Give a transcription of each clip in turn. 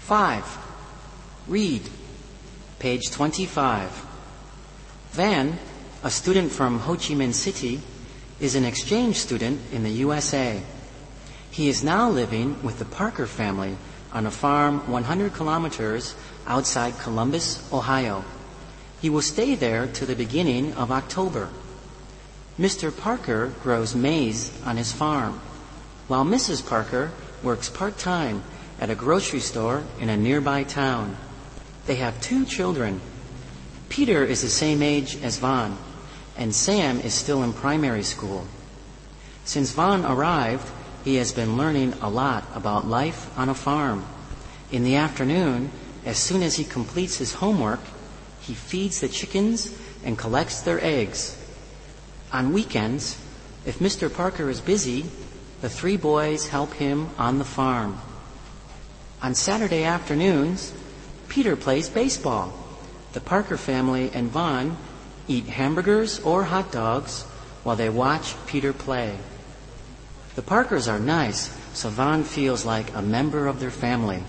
5. Read. Page 25. Van, a student from Ho Chi Minh City, is an exchange student in the USA. He is now living with the Parker family on a farm 100 kilometers outside Columbus, Ohio. He will stay there to the beginning of October. Mr. Parker grows maize on his farm, while Mrs. Parker works part-time at a grocery store in a nearby town. They have 2 children. Peter is the same age as Vaughn, and Sam is still in primary school. Since Vaughn arrived, he has been learning a lot about life on a farm. In the afternoon, as soon as he completes his homework, he feeds the chickens and collects their eggs. On weekends, if Mr. Parker is busy, the 3 boys help him on the farm. On Saturday afternoons, Peter plays baseball. The Parker family and Vaughn eat hamburgers or hot dogs while they watch Peter play. The Parkers are nice, so Vaughn feels like a member of their family.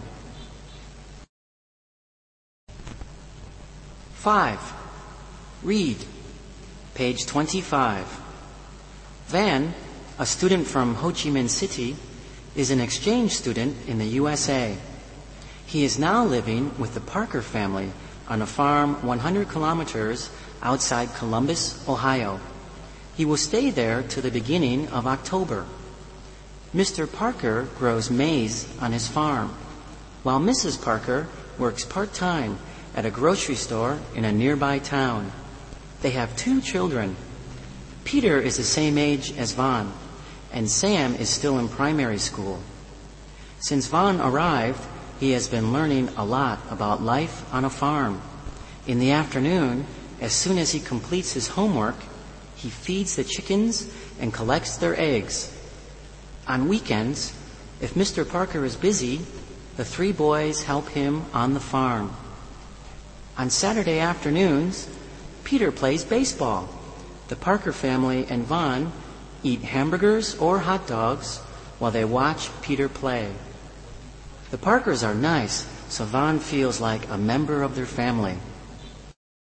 5. Read. Page 25. Van, a student from Ho Chi Minh City, is an exchange student in the USA. He is now living with the Parker family on a farm 100 kilometers outside Columbus, Ohio. He will stay there to the beginning of October. Mr. Parker grows maize on his farm, while Mrs. Parker works part-time at a grocery store in a nearby town. They have 2 children. Peter is the same age as Vaughn, and Sam is still in primary school. Since Vaughn arrived, he has been learning a lot about life on a farm. In the afternoon, as soon as he completes his homework, he feeds the chickens and collects their eggs. On weekends, if Mr. Parker is busy, the 3 boys help him on the farm. On Saturday afternoons, Peter plays baseball. The Parker family and Vaughn eat hamburgers or hot dogs while they watch Peter play. The Parkers are nice, so Vaughn feels like a member of their family.